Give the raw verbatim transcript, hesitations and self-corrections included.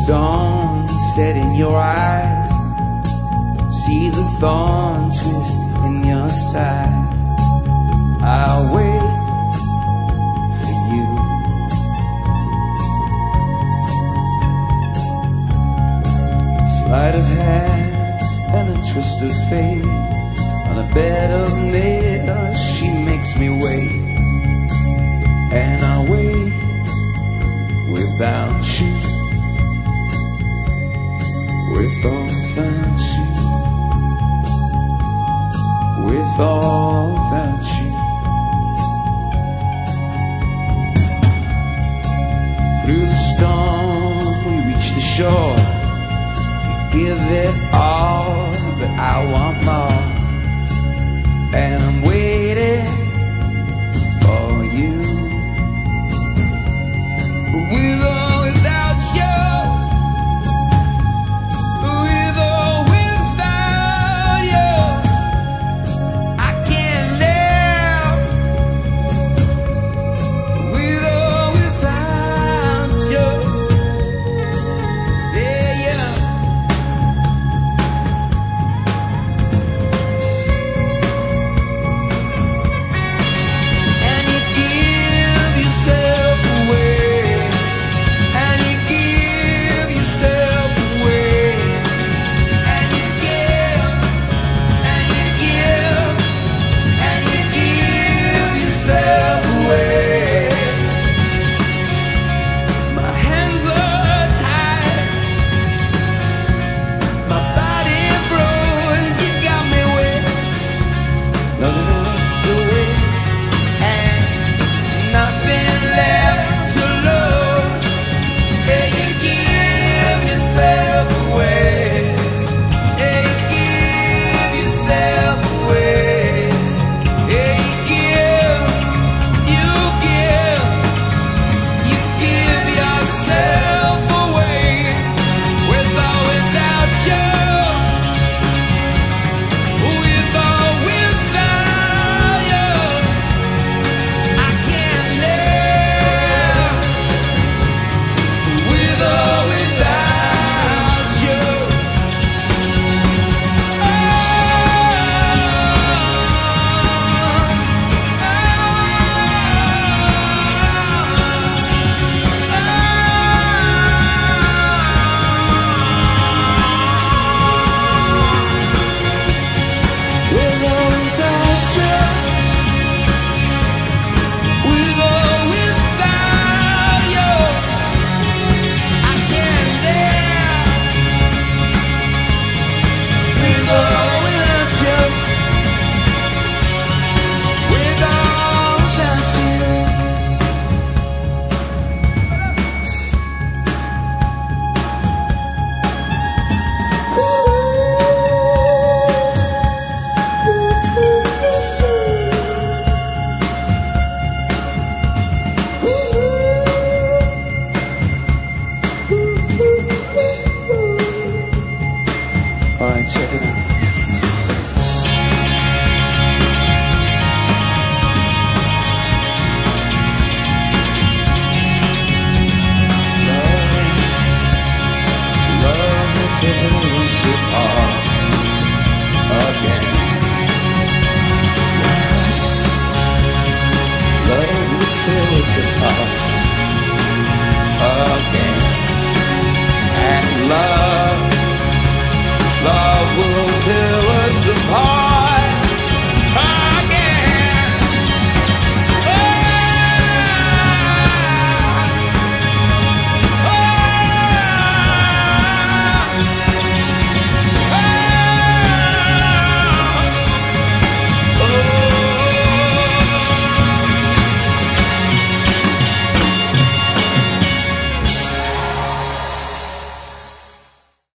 stone set in your eyes, see the thorn twist in your side. I'll wait for you. Sleight of hand and a twist of fate, on a bed of nails she makes me wait. And I'll wait without you, with or without you, with or without you. Through the storm we reach the shore, we give it all, but I want more. And I'm waiting for you, with or without you, with or without you. I can't live with or without you. Yeah, yeah. And you give yourself away, and you give yourself away, and you give, and you give, and you give yourself away. My hands are tied, my body froze. You got me wet, nothing else to wait, and nothing left to lose. Yeah, you give yourself away. Yeah, you give yourself away. Yeah, you give, you give, you give yourself away, with or without you, with or without you. I can't live with or without you. With or without you, with or without you, I can't live with or without you, with or without you. All right, check it out. Love, love will tear us apart again. Love will tear us apart again. And love, love will tear us apart.